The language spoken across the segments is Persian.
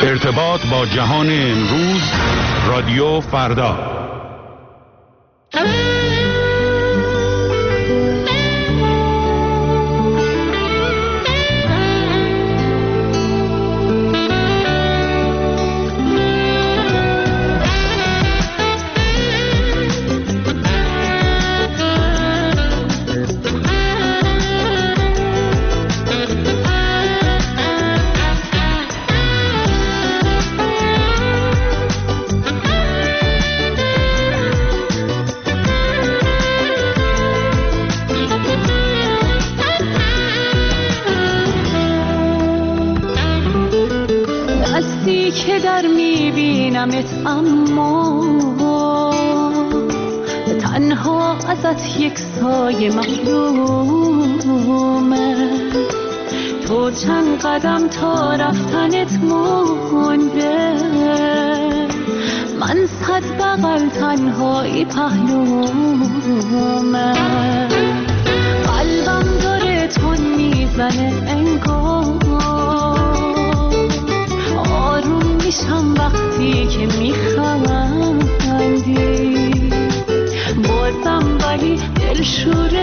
ارتباط با جهان امروز، رادیو فردا. اما تنها ازت یک سایه محرومه، تو چند قدم تا رفتنت مونده، من 100 بغل تنهایی پهلومه، قلبم داره تون میزنه انگار، آروم میشم وقتی که میخندی، بازم ولی دلشوره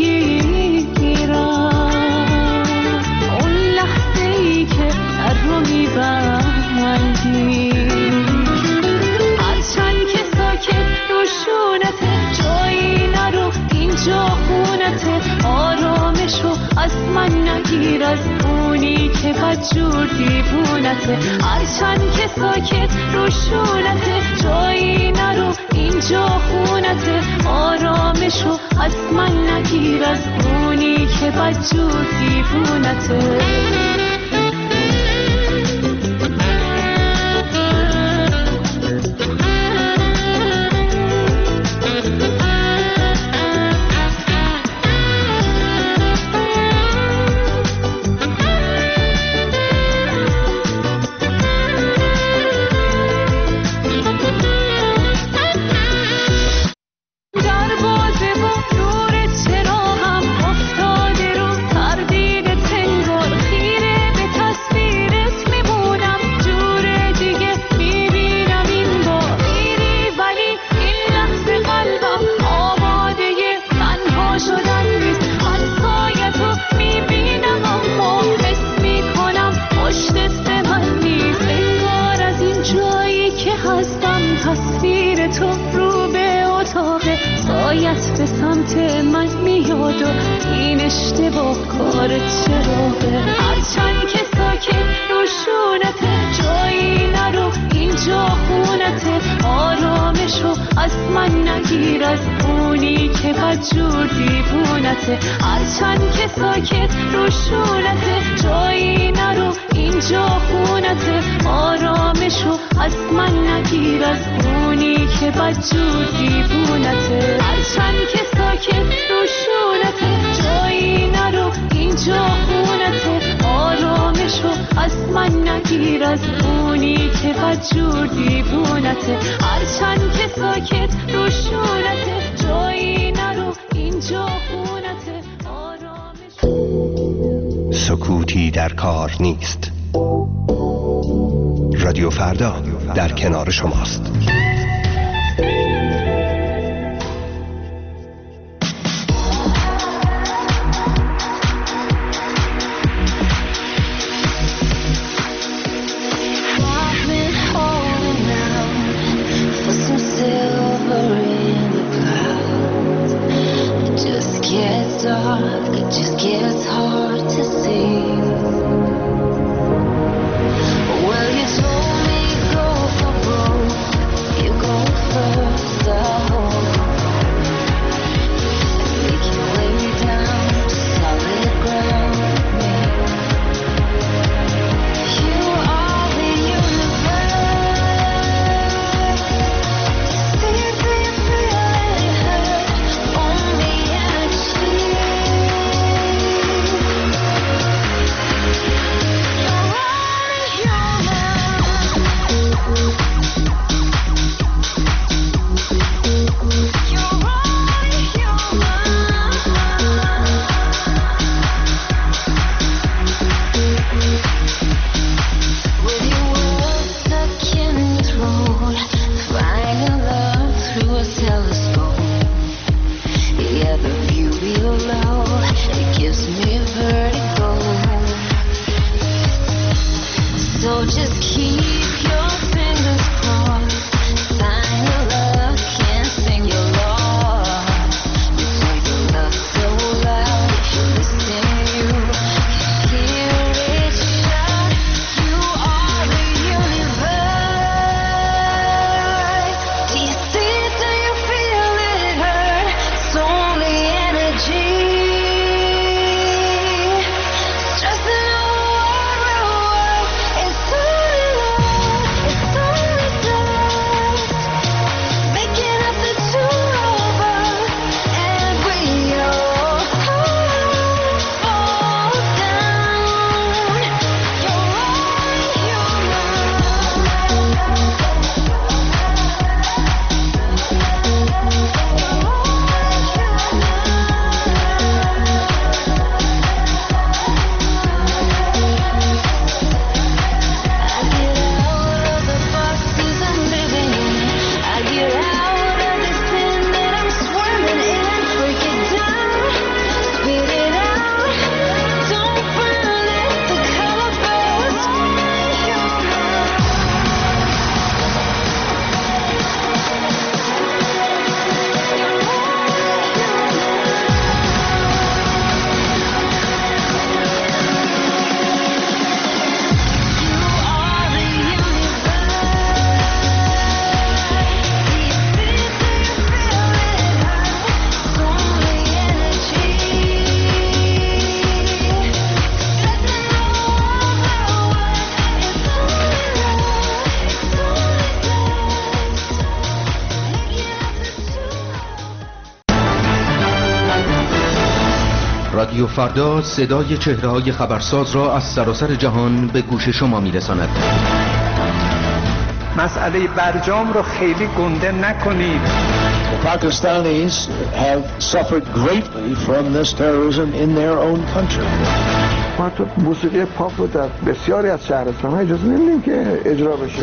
میگیرم، اون لحظه ای که در رو میبندی، هرچند که ساکت روشونته، جایی نرو اینجا خونته، آرامشو از من نگیر، از اونی که بدجور دیوونته، هرچند که ساکت روشونته، جایی نرو اینجا خونته، آرامشو از من نگیر، از اونی که بدجور دیوونته. به سمت من میاد و این اشتباه کارت چراغه، هرچند که ساکت روشونته، جایی نرو اینجا خونته، آرامشو از من نگیر، از اونی که بدجور دیوونته، هرچند که ساکت روشونته، جایی نرو اینجا خونته، آرامشو از من نگیر، از اونی که بدجور دیوونته، هرچند که ساکت روشونته، جایی نرو اینجا خونته، آرامشو از من نگیر، از اونی که بدجور دیوونته، هرچند که ساکت روشونته، جایی نرو اینجا خونته، آرامشو. سکوتی در کار نیست. رادیو فردا در کنار شماست. Well, you told me go for broke. So just keep your fingers crossed. Sign your luck and sing your law. You say your love so loud. If you listen, you can hear it shout. You are the universe. Do you see it? Do you feel it hurt? It's only energy. Stressing over world. It's only love. It's only dust. Making up the two of us, and we all fall down. You're I get out of the boxes I'm living in. I get out of the sin that I'm swimming in. Break it down, spit it out. Don't burn it, the color bursts. رادیو فردا صدای چهره‌های خبرساز را از سراسر جهان به گوش شما می‌رساند. مسئله برجام رو خیلی گنده نکنید. The Pakistanis have suffered greatly from this terrorism in their own country. ما تو موسیقی پاپ رو در بسیاری از شهرستان‌ها اجازه نمیدیم که اجرا بشه.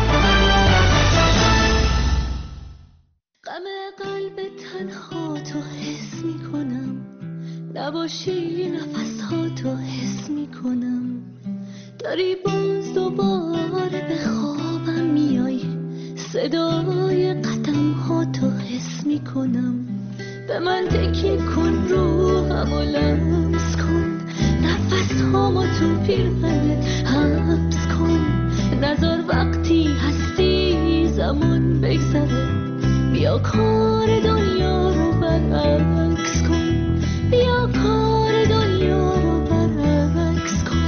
غم قلب تنها تو حس میکنم، نباشی نفسها تو حس میکنم. داری باز دوباره به خوابم میای، صدای قدم ها تو حس میکنم. به من تکیه کن، روحمو لمس کن، نفس هامو تو پیرهنت حبس کن. نذار وقتی هستی زمان بگذره، بیا کار دنیا رو برعکس کن، بیا کار دنیا رو برعکس کن.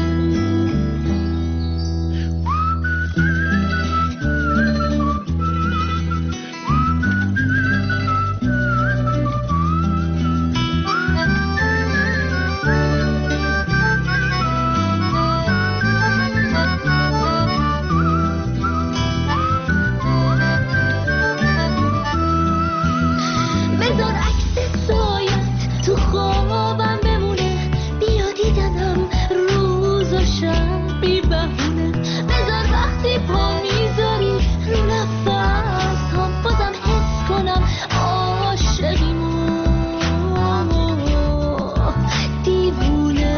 بذار عکس سایت تو خوابم بمونه، بیا دیدنم روز و شب بی بهونه. بذار وقتی پا میذاری رو نفس هم بازم حس کنم عاشقیمو دیوونه.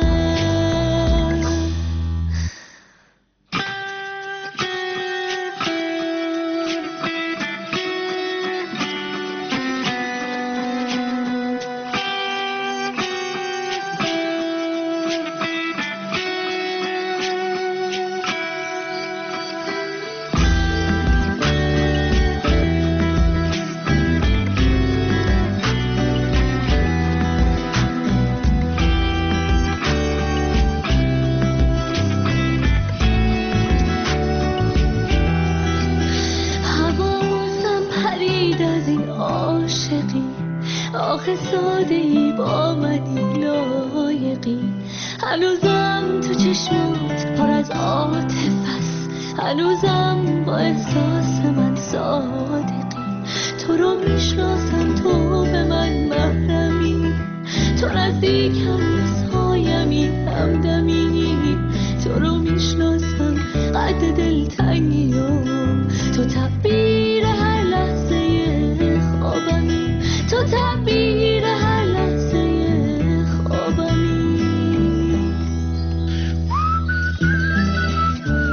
حواسم پرید از این عاشقی، آخه ساده ای با منی لایقی. هنوزم تو چشمات پر از عاطفه است، هنوزم با احساس من صادقی. تو رو میشناسم، تو به من محرمی، تو نزدیکم سایمی همدمی. تو رو میشناسم قد دلتنگیام، تو تعبیر هر لحظه خوابمی، تو تعبیر هر لحظه خوابمی.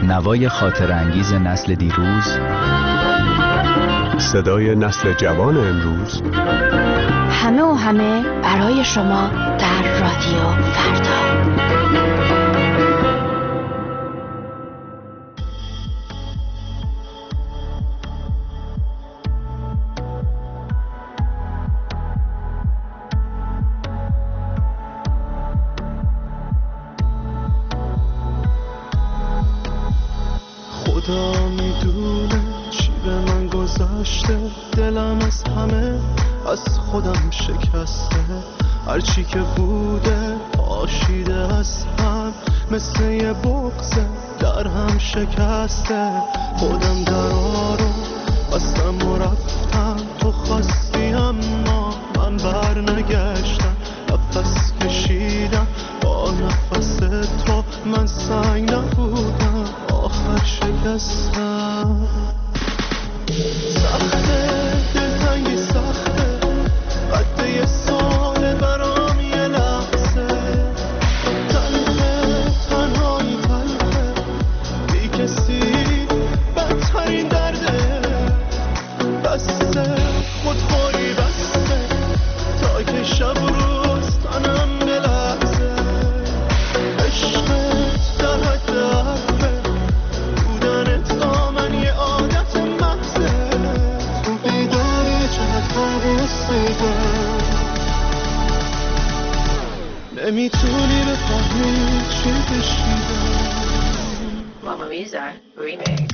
نوای خاطر انگیز نسل دیروز، صدای نسل جوان امروز، همه و همه برای شما در رادیو فردا. خدا میدونه چی به من گذشته، دلم از همه از خودم شکسته، هرچی که بوده آشیده از هم، مثل یه بغضه در هم شکسته. خودم درا رو بستم و رفتم، تو خواستی اما من بر نگشتم، نفس کشیدم با نفس تو، من سنگ نبودم آخر شکستم. سخته دلتنگی سخته، قد یه سال برام یه لحظه، تلخه تنهایی تلخه، بی کسی بدترین درده، بسته خودخوری بسته تا که شب روز تنم بلرزه، عشقت در حد حرفه، بودنت با من یه عادت محضه، تو بیداری چقدر بسیده، نمیتونی بفهمی چی کشیدم. Mamma Mia remix.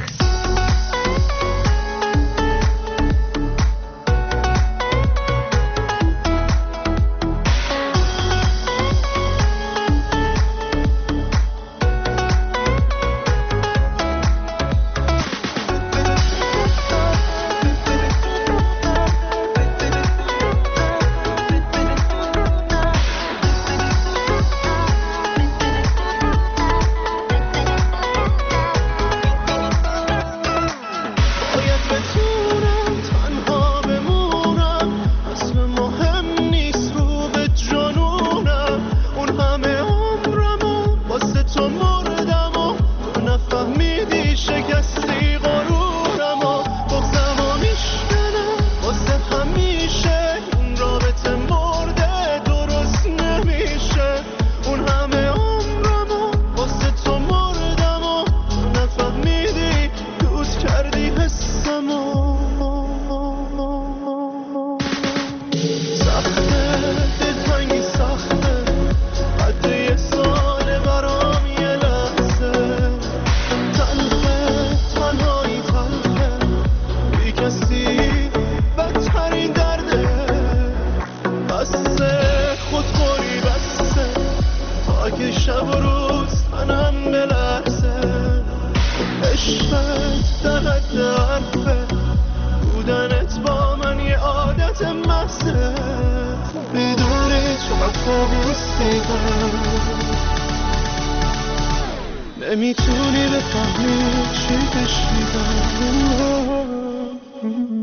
نمیتونی بفهمی چی کشیدم.